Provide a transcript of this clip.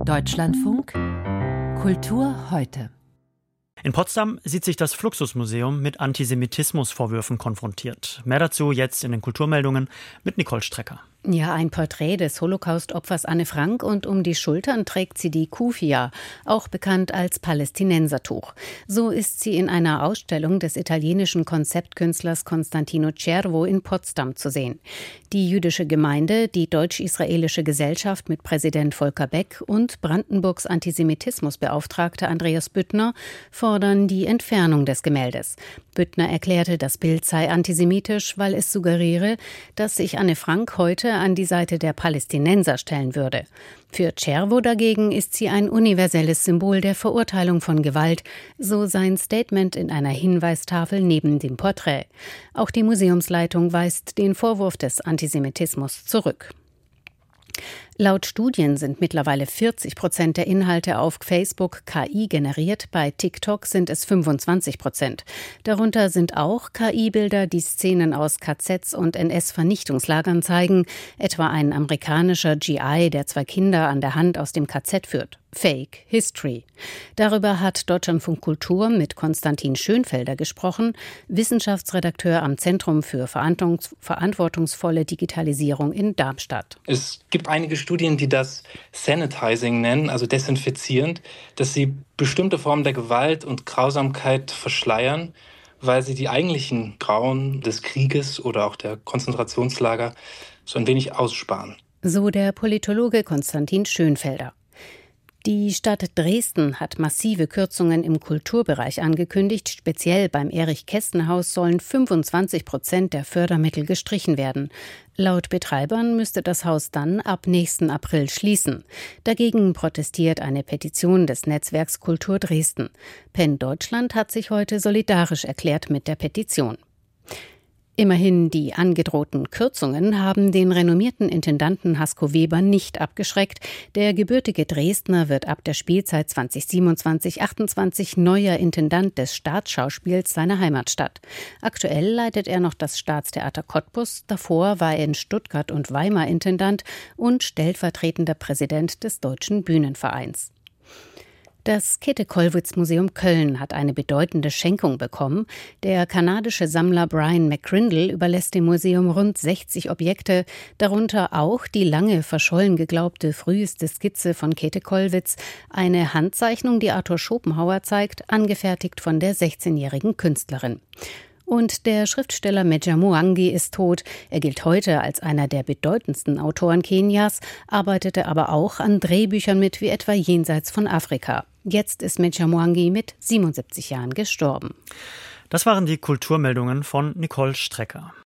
Deutschlandfunk Kultur heute. In Potsdam sieht sich das Fluxusmuseum mit Antisemitismusvorwürfen konfrontiert. Mehr dazu jetzt in den Kulturmeldungen mit Nicole Strecker. Ja, ein Porträt des Holocaust-Opfers Anne Frank und um die Schultern trägt sie die Kufia, auch bekannt als Palästinensertuch. So ist sie in einer Ausstellung des italienischen Konzeptkünstlers Constantino Cervo in Potsdam zu sehen. Die jüdische Gemeinde, die deutsch-israelische Gesellschaft mit Präsident Volker Beck und Brandenburgs Antisemitismusbeauftragter Andreas Büttner fordern die Entfernung des Gemäldes. Büttner erklärte, das Bild sei antisemitisch, weil es suggeriere, dass sich Anne Frank heute an die Seite der Palästinenser stellen würde. Für Cervo dagegen ist sie ein universelles Symbol der Verurteilung von Gewalt, so sein Statement in einer Hinweistafel neben dem Porträt. Auch die Museumsleitung weist den Vorwurf des Antisemitismus zurück. Laut Studien sind mittlerweile 40% der Inhalte auf Facebook KI generiert, bei TikTok sind es 25%. Darunter sind auch KI-Bilder, die Szenen aus KZs und NS-Vernichtungslagern zeigen, etwa ein amerikanischer GI, der 2 Kinder an der Hand aus dem KZ führt. Fake History. Darüber hat Deutschlandfunk Kultur mit Konstantin Schönfelder gesprochen, Wissenschaftsredakteur am Zentrum für verantwortungsvolle Digitalisierung in Darmstadt. Es gibt einige Studien, die das Sanitizing nennen, also desinfizierend, dass sie bestimmte Formen der Gewalt und Grausamkeit verschleiern, weil sie die eigentlichen Grauen des Krieges oder auch der Konzentrationslager so ein wenig aussparen. So der Politologe Konstantin Schönfelder. Die Stadt Dresden hat massive Kürzungen im Kulturbereich angekündigt. Speziell beim Erich-Kästner-Haus sollen 25% der Fördermittel gestrichen werden. Laut Betreibern müsste das Haus dann ab nächsten April schließen. Dagegen protestiert eine Petition des Netzwerks Kultur Dresden. PEN Deutschland hat sich heute solidarisch erklärt mit der Petition. Immerhin, die angedrohten Kürzungen haben den renommierten Intendanten Hasko Weber nicht abgeschreckt. Der gebürtige Dresdner wird ab der Spielzeit 2027/28 neuer Intendant des Staatsschauspiels seiner Heimatstadt. Aktuell leitet er noch das Staatstheater Cottbus. Davor war er in Stuttgart und Weimar Intendant und stellvertretender Präsident des Deutschen Bühnenvereins. Das Käthe-Kollwitz-Museum Köln hat eine bedeutende Schenkung bekommen. Der kanadische Sammler Brian McCrindle überlässt dem Museum rund 60 Objekte, darunter auch die lange verschollen geglaubte früheste Skizze von Käthe Kollwitz, eine Handzeichnung, die Arthur Schopenhauer zeigt, angefertigt von der 16-jährigen Künstlerin. Und der Schriftsteller Meja Mwangi ist tot. Er gilt heute als einer der bedeutendsten Autoren Kenias, arbeitete aber auch an Drehbüchern mit, wie etwa Jenseits von Afrika. Jetzt ist Meja Mwangi mit 77 Jahren gestorben. Das waren die Kulturmeldungen von Nicole Strecker.